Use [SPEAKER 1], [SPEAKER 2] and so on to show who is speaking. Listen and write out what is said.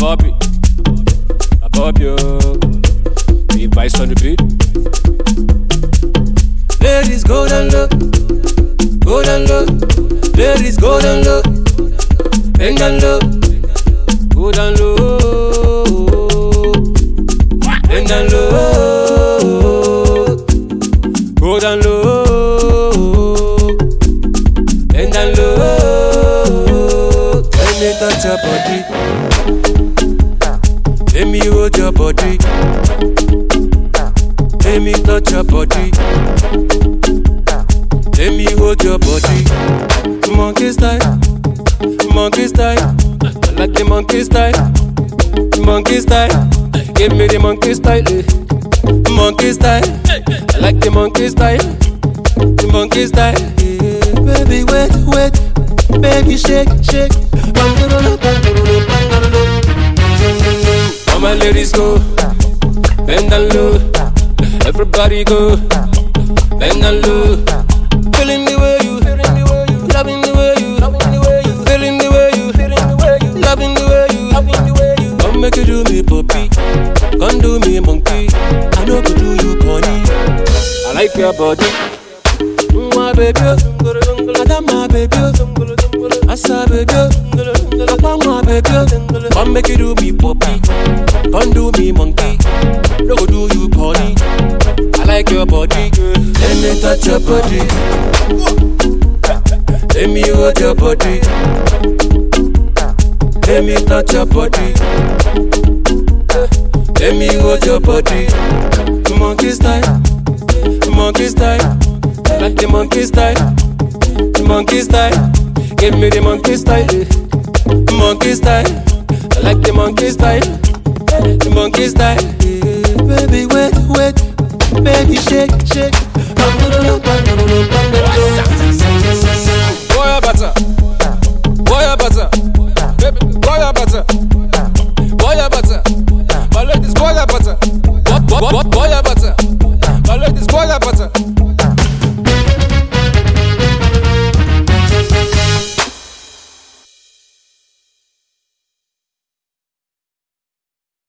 [SPEAKER 1] Bobby, the vice on the beat.
[SPEAKER 2] Ladies go down low, go down low. Ladies go down low, bend down low,
[SPEAKER 1] Go down low,
[SPEAKER 2] bend down low,
[SPEAKER 1] go down low,
[SPEAKER 2] bend down low. Let me touch your body, let me hold your body, let me touch your body, let me hold your body. Monkey style, monkey style. I like the monkey style, monkey style. Give me the monkey style, monkey style. I like the monkey style, the monkey style. Baby, wait, baby, shake. All my ladies go, bend down low. Everybody go, bend down low. Feeling the way you, loving the way you, feeling the way you, loving the way you. Come make you do me puppy, come do me monkey. I know go do you pony.
[SPEAKER 1] I like your body.
[SPEAKER 2] My baby, I love my baby. I saw baby, I want my baby. Come make you do me puppy, come do me monkey. No go do you pony. I like your body, let me touch your body. Let me hold your body. Let me touch your body. Let me hold your body. Monkey style, monkey style. Like the monkey style, the monkey style. Give me the monkey style, monkey style. I like the monkey style, the monkey style. Baby, wait, baby, shake.
[SPEAKER 1] Boy, butter, baby, boy, butter.